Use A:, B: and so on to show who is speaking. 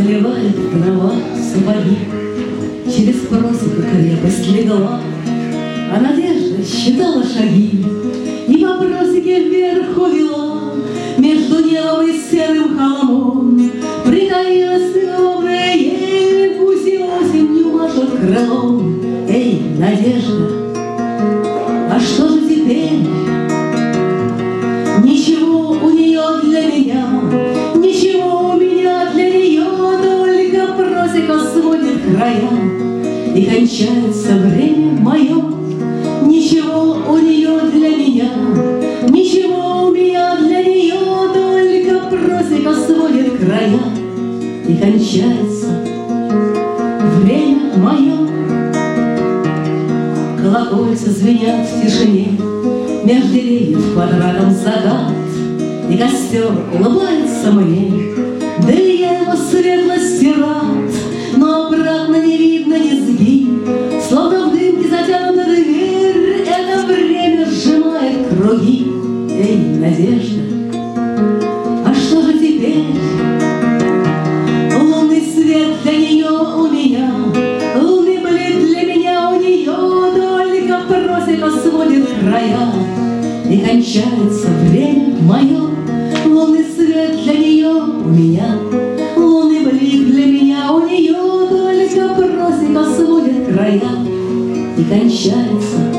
A: заливает трава сапоги, через просеку крепость легла, а надежда считала шаги и по просеке вверх увела. Между небом и серым холмом притаилась темная ель, гуси осенью машут крылом. Эй, надежда, а что же теперь? Ничего у нее для меня, ничего у меня для нее, только просека сводит края, и кончается время мое. Ничего у нее для меня, ничего у меня для нее, только просека сводит края, и кончается время мое. Колокольца звенят в тишине, меж деревьев квадратом закат, и костер улыбается мне, да и я его светлости рад. Но обратно не видно низги, словно в дымке затянута дверь, это время сжимает круги. Эй, надежда, а что же теперь? Лунный свет для нее у меня, лунный блик для меня у нее, только просека сводит края, и кончается время мое. Лунный свет для нее у меня, лунный блик для меня у нее, только просека сводит края, и кончается